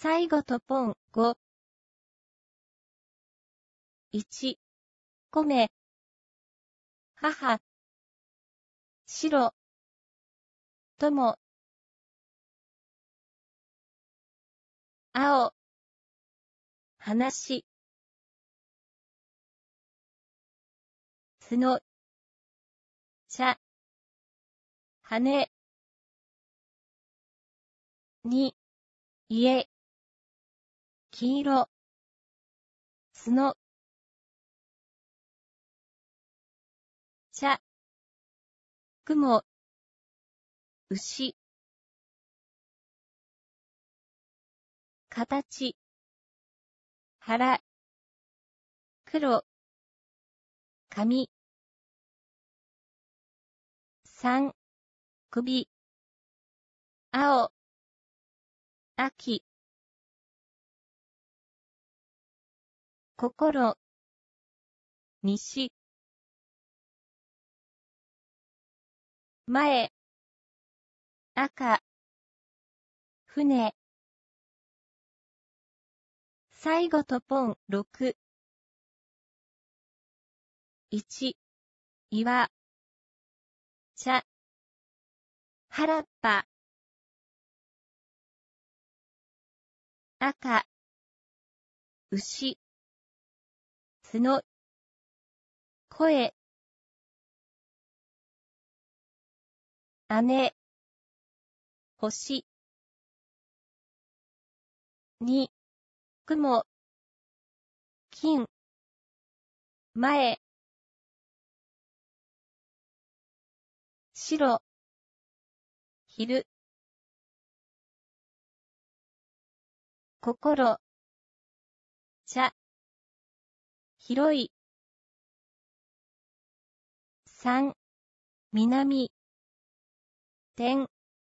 最後とポン、5。1、米。母。白。友。青。話。角。茶。羽。2、家。黄色。角。茶。雲。牛。形。腹。黒。髪。3、首。青。秋。心。西。前。赤。船。最後とポン、6。1、岩。茶。原っぱ。赤。牛。角。声。姉。星。2、雲。金。前。白。昼。心。茶。広い。3、南。天。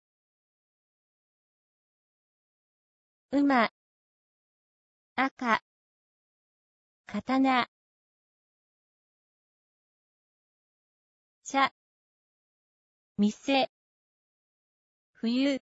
馬。赤。刀。茶。店。冬。